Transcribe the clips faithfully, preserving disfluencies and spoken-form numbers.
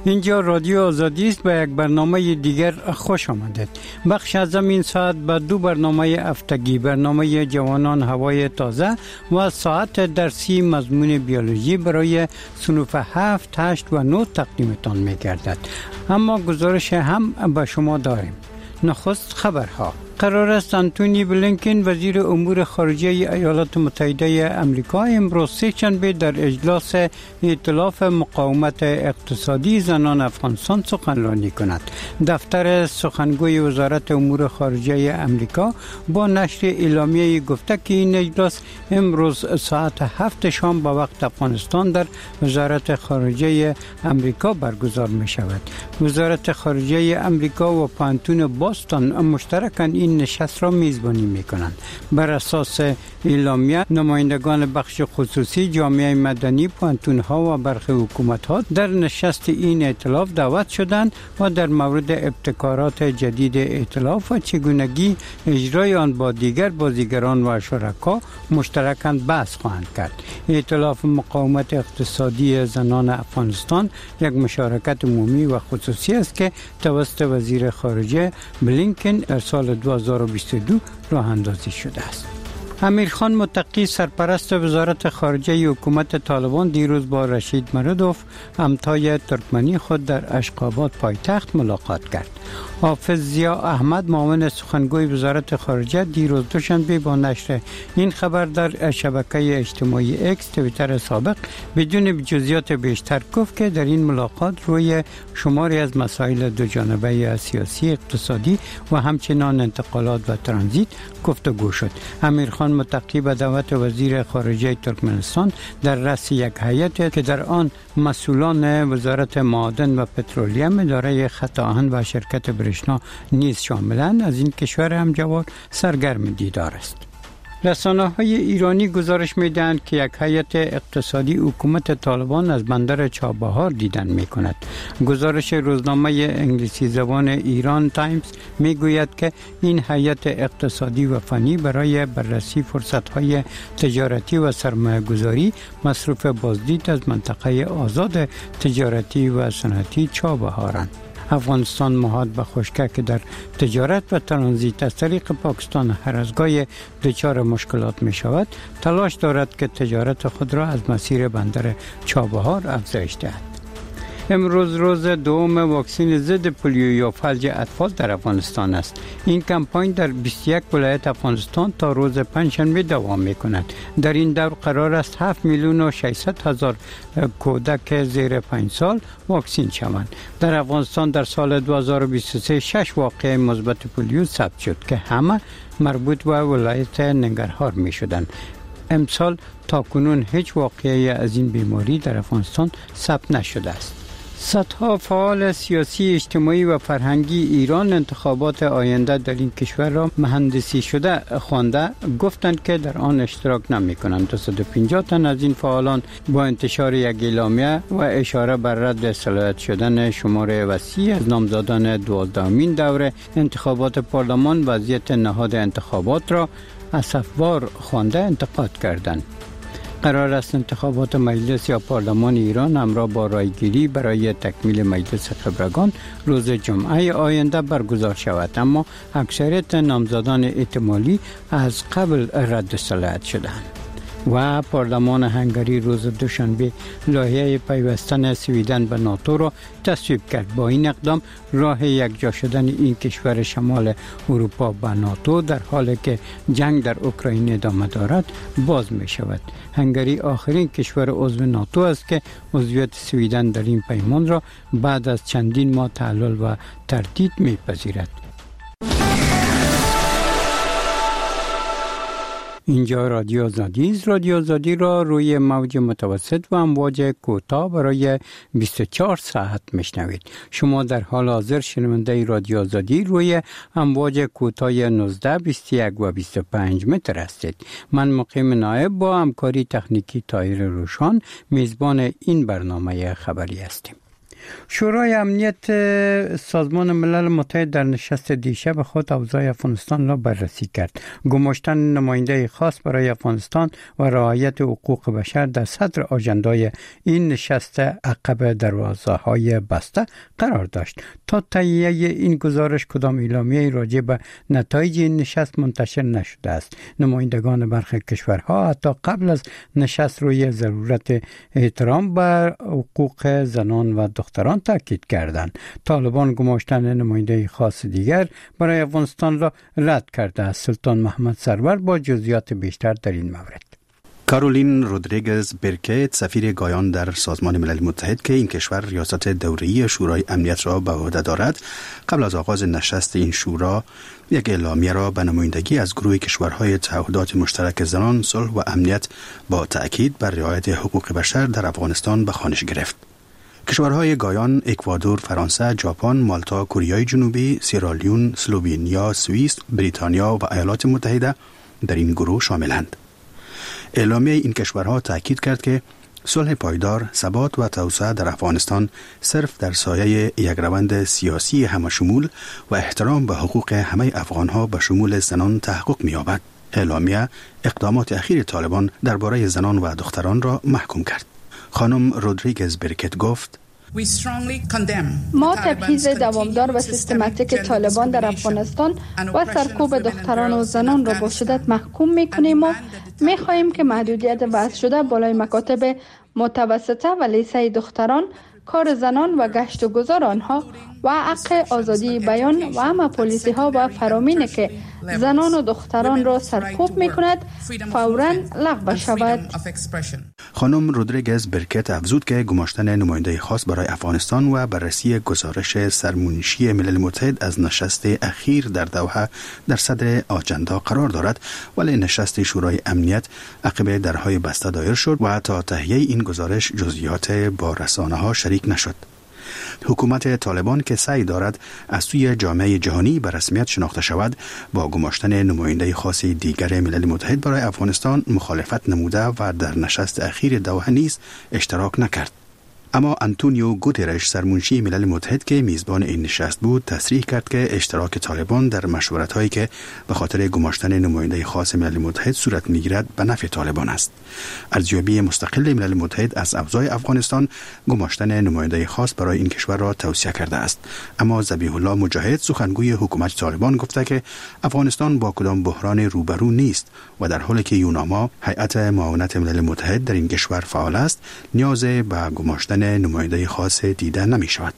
اینجا رادیو آزادی است. به یک برنامه دیگر خوش آمدید. بخش از این ساعت به دو برنامه هفتگی، برنامه جوانان هوای تازه و ساعت درسی مضمون بیولوژی برای صنوف هفت، هشت و نه تقدیمتان می گردد. اما گزارش هم به شما داریم. نخست خبرها. قرار است آنتونی بلینکن وزیر امور خارجه ایالات متحده آمریکا امروز سه‌شنبه در اجلاس ائتلاف مقاومت اقتصادی زنان افغانستان سخنرانی کند. دفتر سخنگوی وزارت امور خارجه آمریکا با نشر اعلامیه گفته که این اجلاس امروز ساعت هفت شام به وقت افغانستان در وزارت خارجه آمریکا برگزار می شود. وزارت خارجه آمریکا و پانتون باستون مشترکاً این نشست را میزبانی میکنند. بر اساس اعلامیه نمایندگان بخش خصوصی، جامعه مدنی، پانتون‌ها و برخی حکومت‌ها در نشست این ائتلاف دعوت شدند و در مورد ابتکارات جدید ائتلاف و چگونگی اجرای آن با دیگر بازیگران و شرکا مشترکاً بحث خواهند کرد. ائتلاف مقاومت اقتصادی زنان افغانستان یک مشارکت عمومی و خصوصی است که توسط وزیر خارجه بلینکن در سال دو هزار و بیست و دو راه اندازی شده است. امیر خان متقی سرپرست وزارت خارجه حکومت طالبان دیروز با رشید مرودوف همتای ترکمنی خود در اشقاباد پایتخت ملاقات کرد. حافظ ضیا احمد معاون سخنگوی وزارت خارجه دیروز دوشنبه با نشر این خبر در شبکه اجتماعی اکس توییتر سابق بدون جزئیات بیشتر گفت که در این ملاقات روی شماری از مسائل دوجانبه سیاسی، اقتصادی و همچنان انتقالات و ترانزیت گفتگو شد. امیر خان متقی به دعوت وزیر خارجه ترکمنستان در رأس یک هیئت که در آن مسئولان وزارت معادن و پترولیم، اداره خط آهن و شرکت برشنا نیز شاملند، از این کشور همجوار سرگرم دیدار است. رسانه‌های ایرانی گزارش می‌دهند که یک هیئت اقتصادی حکومت طالبان از بندر چابهار دیدن می‌کند. گزارش روزنامه انگلیسی زبان ایران تایمز می‌گوید که این هیئت اقتصادی و فنی برای بررسی فرصت‌های تجارتی و سرمایه‌گذاری مصروف بازدید از منطقه آزاد تجارتی و صنعتی چابهارند. افغانستان مهاد به خشکی که در تجارت و ترانزیت از طریق پاکستان هر از گاهی دچار مشکلات می شود، تلاش دارد که تجارت خود را از مسیر بندر چابهار افزایش دهد. امروز روز دوم واکسن ضد پولیو یا فلج اطفال در افغانستان است. این کمپاین در بیست و یک ولایت افغانستان تا روز پنجشنبه دوام می‌کند. در این دور قرار است هفت میلیون و ششصد هزار کودک زیر پنج سال واکسین شوند. در افغانستان در سال دو هزار و بیست و سه شش واقعه مثبت پولیو ثبت شد که همه مربوط به ولایت ننگرهار می‌شدند. امسال تاکنون هیچ واقعه از این بیماری در افغانستان ثبت نشده است. صدها فعال سیاسی، اجتماعی و فرهنگی ایران انتخابات آینده در این کشور را مهندسی شده خوانده گفتند که در آن اشتراک نمی کنند. دویست و پنجاه تن از این فعالان با انتشار یک اعلامیه و اشاره بر رد صلاحیت شدن شمار وسیع از نامزدان دوازدهمین دوره انتخابات پارلمان وضعیت نهاد انتخابات را اسفبار خوانده انتقاد کردند. قرار است انتخابات مجلس یا پارلمان ایران همراه با رایگیری برای تکمیل مجلس خبرگان روز جمعه آینده برگزار شود، اما اکثریت نامزدان احتمالی از قبل رد صلاحیت شدند. و پارلمان هنگری روز دوشنبه لایحه پیوستن سویدن به ناتو را تصویب کرد. با این اقدام راه یکجا شدن این کشور شمال اروپا به ناتو در حالی که جنگ در اوکراین ادامه دارد باز می شود. هنگری آخرین کشور عضو ناتو است که عضویت سویدن در این پیمان را بعد از چندین ماه تعلل و تردید می پذیرد. اینجا رادیو آزادی است. رادیو آزادی را روی موج متوسط و امواج کوتاه برای بیست و چهار ساعت میشنوید. شما در حال حاضر شنونده رادیو آزادی روی امواج کوتاه نوزده، بیست و یک و بیست و پنج متر هستید. من مقیم نایب با همکاری تکنیکی طاهر روشان میزبان این برنامه خبری هستیم. شورای امنیت سازمان ملل متحد در نشست دیشب خود اوضاع افغانستان را بررسی کرد. گماشتن نماینده خاص برای افغانستان و رعایت حقوق بشر در صدر آژندای این نشست عقب دروازه‌های بسته قرار داشت. تا تهیه این گزارش کدام اعلامیه‌ای راجع به نتایج این نشست منتشر نشده است. نمایندگان برخی کشورها حتی قبل از نشست روی ضرورت احترام بر حقوق زنان و دختران تاکید کردند. طالبان گماشتن نماینده خاص دیگر برای افغانستان را رد کرده است. سلطان محمد سرور با جزئیات بیشتر در این مورد. کارولین رودریگز برکت، سفیر گایان در سازمان ملل متحد که این کشور ریاست دوره‌ای شورای امنیت را به عهده دارد، قبل از آغاز نشست این شورا یک اعلامیه را به نمایندگی از گروه کشورهای تعهدات مشترک زنان، صلح و امنیت با تأکید بر رعایت حقوق بشر در افغانستان به خوانش گرفت. کشورهای گایان، اکوادور، فرانسه، ژاپن، مالتا، کره جنوبی، سیرالیون، اسلوونیا، سوئیس، بریتانیا و ایالات متحده در این گروه شاملند. اعلامیه این کشورها تأکید کرد که صلح پایدار، ثبات و توسعه در افغانستان صرف در سایه یک روند سیاسی همشمول و احترام به حقوق همه افغانها به شمول زنان تحقق می‌یابد. اعلامیه اقدامات اخیر طالبان درباره زنان و دختران را محکوم کرد. خانم رودریگز برکت گفت: ما تبعیض دوامدار و سیستماتیک طالبان در افغانستان و سرکوب دختران و زنان را با شدت محکوم می‌کنیم و می‌خواهیم که محدودیت وضع شده بالای مکاتب متوسطه و لیسه دختران، کار زنان و گشت و گذار آنها و حق آزادی بیان و همه پالیسی ها و فرامینی که زنان و دختران را سرکوب می کند فوراً لغو شود. خانم رودریگز برکت افزود که گماشتن نماینده خاص برای افغانستان و بررسی گزارش سرمنشی ملل متحد از نشست اخیر در دوحه در صدر آجندا قرار دارد، ولی نشست شورای امنیت عقب درهای بسته دایر شد و تا تهیه این گزارش جزئیات با رسانه ها شریک نشد. حکومت طالبان که سعی دارد از سوی جامعه جهانی به رسمیت شناخته شود، با گماشتن نماینده خاص دیگر ملل متحد برای افغانستان مخالفت نموده و در نشست اخیر دوحه نیز اشتراک نکرد. اما آنتونیو گوترش، سرمنشی ملل متحد که میزبان این نشست بود، تصریح کرد که اشتراک طالبان در مشورت‌هایی که به خاطر گماشتن نماینده خاص ملل متحد صورت می‌گیرد به نفع طالبان است. ارزیابی مستقل ملل متحد از اوضاع افغانستان گماشتن نماینده خاص برای این کشور را توصیه کرده است. اما ذبیح الله مجاهد، سخنگوی حکومت طالبان، گفته که افغانستان با کدام بحران روبرو نیست و در حالی که یوناما، هیئت معاونت ملل متحد در این کشور فعال است، نیاز به گماشتن نماینده خاص دیده نمی شود.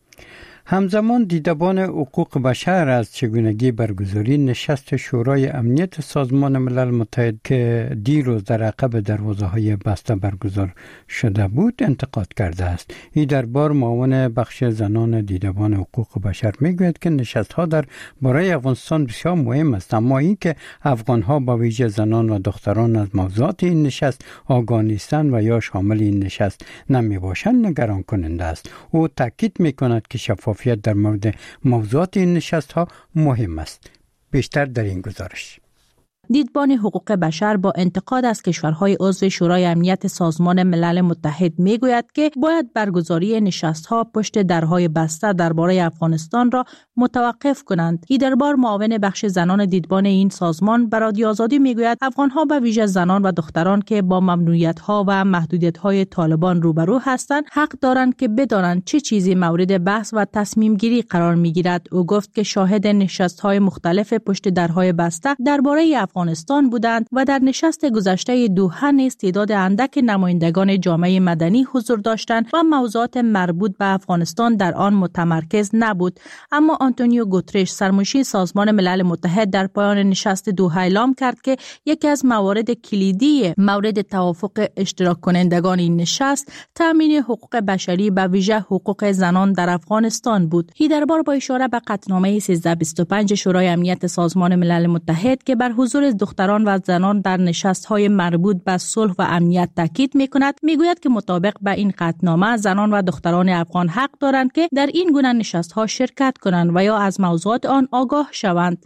همزمان دیدبان حقوق بشر از چگونگی برگزاری نشست شورای امنیت سازمان ملل متحد که دیروز در عقب دروازه‌های بسته برگزار شده بود انتقاد کرده است. این دربار معاون بخش زنان دیدبان حقوق بشر میگوید که نشست‌ها در برای افغانستان بسیار مهم است، اما این که افغان‌ها با ویژه زنان و دختران از موضوعات این نشست آگاه نیستند و یا شامل این نشست نمی‌باشند نگران کننده است. او تاکید می‌کند که شفاف در مورد موضوعات این نشست ها مهم است. بیشتر در این گزارش. دیدبان حقوق بشر با انتقاد از کشورهای عضو شورای امنیت سازمان ملل متحد میگوید که باید برگزاری نشست‌ها پشت درهای بسته درباره افغانستان را متوقف کنند. این دربار معاون بخش زنان دیدبان این سازمان به رادیو آزادی میگوید افغان‌ها به ویژه زنان و دختران که با ممنوعیت‌ها و محدودیت‌های طالبان روبرو هستند حق دارند که بدانند چه چیزی مورد بحث و تصمیم گیری قرار میگیرد. او گفت که شاهد نشست‌های مختلف پشت درهای بسته درباره افغانستان بودند و در نشست گذشته دوحه نیز تعداد اندک نمایندگان جامعه مدنی حضور داشتند و موضوعات مربوط به افغانستان در آن متمرکز نبود. اما آنتونیو گوترش، سرمنشی سازمان ملل متحد، در پایان نشست دوحه اعلام کرد که یکی از موارد کلیدی مورد توافق اشتراک کنندگان این نشست تامین حقوق بشری به ویژه حقوق زنان در افغانستان بود. این دربار با اشاره به قطعنامه سیزده بیست و پنج شورای امنیت سازمان ملل متحد که بر حضور از دختران و زنان در نشست‌های مربوط به صلح و امنیت تاکید می‌کند. می‌گوید که مطابق به این قطعنامه زنان و دختران افغان حق دارند که در این گونه نشست‌ها شرکت کنند و یا از موضوعات آن آگاه شوند.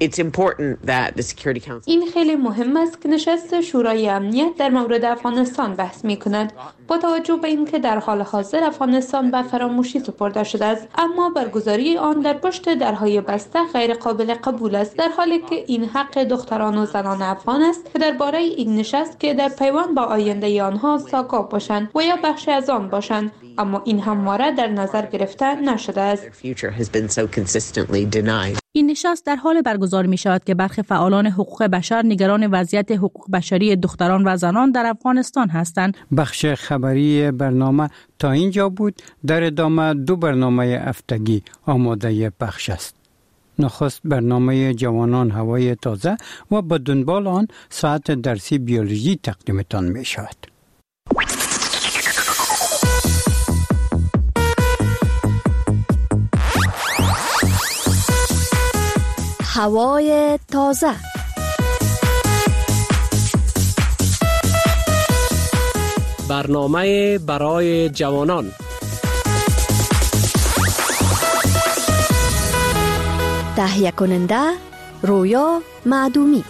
این خیلی مهم است که نشست شورای امنیت در مورد افغانستان بحث می‌کند. با توجه به اینکه در حال حاضر افغانستان به فراموشی سپرده شده است، اما برگزاری آن در پشت درهای بسته غیر قابل قبول است، در حالی که این حق دختران و زنان افغان است که درباره این نشست که در پیوند با آینده آنها آگاه باشند و یا بخشی از آن باشند، اما این همواره در نظر گرفته نشده است. این نشست در حال برگزار می شود که برخی فعالان حقوق بشر نگران وضعیت حقوق بشری دختران و زنان در افغانستان هستند. بخش خبری برنامه تا اینجا بود. در ادامه دو برنامه هفتگی آماده پخش است. نخست برنامه جوانان هوای تازه و به دنبال آن ساعت درسی بیولوژی تقدیمتان می شود. هوای تازه. برنامه برای جوانان. تهیه کننده رویا معدومی.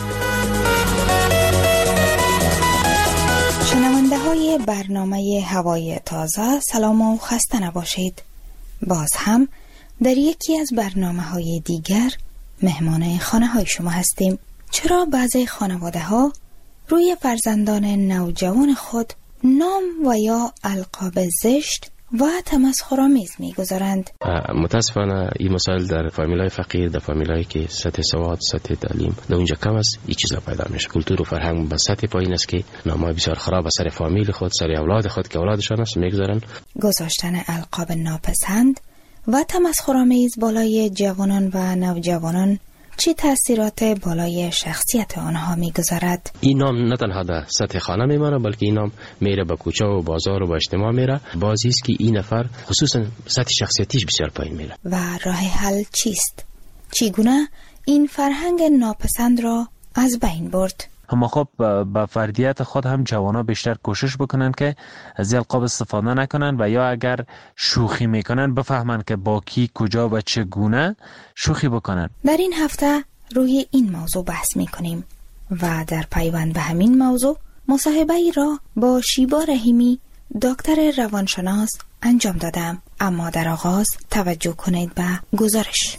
شنونده های برنامه هوای تازه، سلام و خسته نباشید. باز هم در یکی از برنامه های دیگر مهمان خانه های شما هستیم. چرا بعضی خانواده ها روی فرزندان نوجوان خود نام و یا القاب زشت و تمسخرآمیز می‌گذارند؟ متاسفانه این مسائل در فامیلای فقیر، در فامیلایی که سطح سواد، سطح تعلیم در اونجا کم است، این چیزا پیدا میشه. کلتور و فرهنگ به سطح پایین است که نامای بسیار خراب سر فامیل خود، سر اولاد خود که اولادشان است می‌گذارن. گذاشتن القاب ناپسند و تمسخرآمیز بالای جوانان و نوجوانان چه تأثیرات بالای شخصیت آنها میگذارد؟ این نام نه تنها در سطح خانه میمانه، بلکه این نام میره به کوچه و بازار و به اجتماع میره. بازی است که این نفر خصوصا سطح شخصیتیش بسیار پایین میره. و راه حل چیست؟ چگونه این فرهنگ ناپسند را از بین برد؟ اما خب با فردیت خود هم جوانا بیشتر کوشش بکنن که از القاب استفاده نکنن و یا اگر شوخی میکنن بفهمن که با کی، کجا و چگونه شوخی بکنن. در این هفته روی این موضوع بحث میکنیم و در پیوند به همین موضوع مصاحبه‌ای را با شیبا رحیمی دکتر روانشناس انجام دادم. اما در آغاز توجه کنید به گزارش.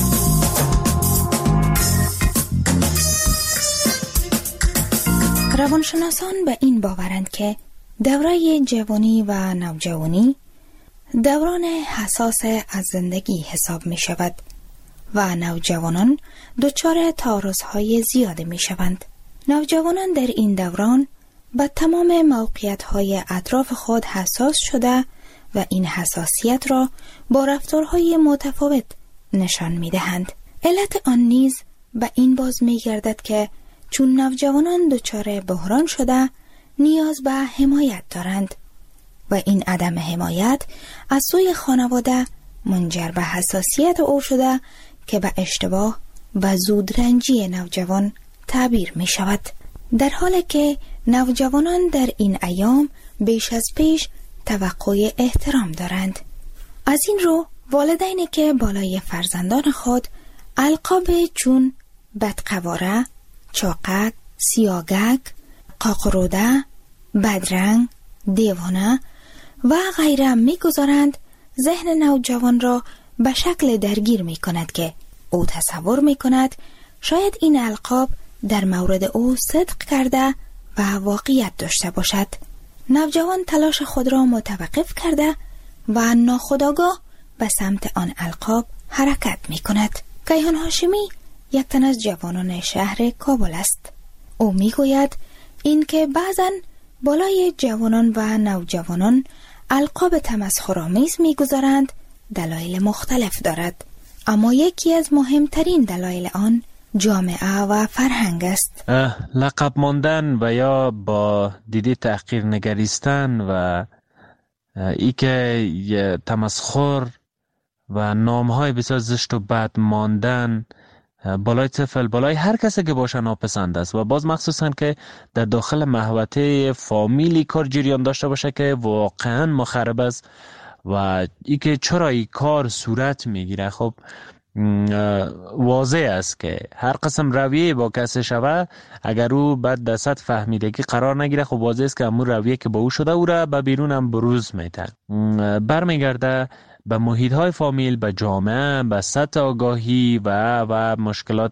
روانشناسان به این باورند که دوره جوانی و نوجوانی دوران حساس از زندگی حساب می شود و نوجوانان دچار تعارض‌های زیاده می شوند. نوجوانان در این دوران به تمام موقعیت‌های اطراف خود حساس شده و این حساسیت را با رفتارهای متفاوت نشان می دهند. علت آن نیز به این باز می گردد که چون نوجوانان دچار بحران شده نیاز به حمایت دارند و این عدم حمایت از سوی خانواده منجر به حساسیت او شده که به اشتباه و زودرنجی نوجوان تعبیر می شود. در حالی که نوجوانان در این ایام بیش از پیش توقع احترام دارند. از این رو والدینی که بالای فرزندان خود القاب چون بدقواره، چاقک، سیاگک، قاقروده، بدرنگ، دیوانه و غیره می گذارند، ذهن نوجوان را به شکل درگیر می کند که او تصور می کند شاید این القاب در مورد او صدق کرده و واقعیت داشته باشد. نوجوان تلاش خود را متوقف کرده و ناخودآگاه به سمت آن القاب حرکت می کند. کیهان هاشمی یک تن از جوانان شهر کابل است. او می گوید این که بعضن بالای جوانان و نوجوانان القاب تمسخرآمیز می گذارند دلایل مختلف دارد، اما یکی از مهمترین دلایل آن جامعه و فرهنگ است. لقب ماندن و یا با دیده تحقیر نگریستن و ای که تمسخر و نامهای بسیار زشت و بد ماندن بالای طفل، بالای هر کسی که باشه ناپسند است و باز مخصوصا که در داخل محوطه فامیلی کار جریان داشته باشه که واقعا مخرب است و ای که چرا این کار صورت میگیره. خب واضح است که هر قسم رویه با کسی شوه اگر او بعد در سطح فهمیدگی قرار نگیره، خب واضح است که امور رویه که با او شده او را به بیرون هم بروز میده، برمیگرده به محیط های فامیل، به جامعه، به سطح آگاهی و و مشکلات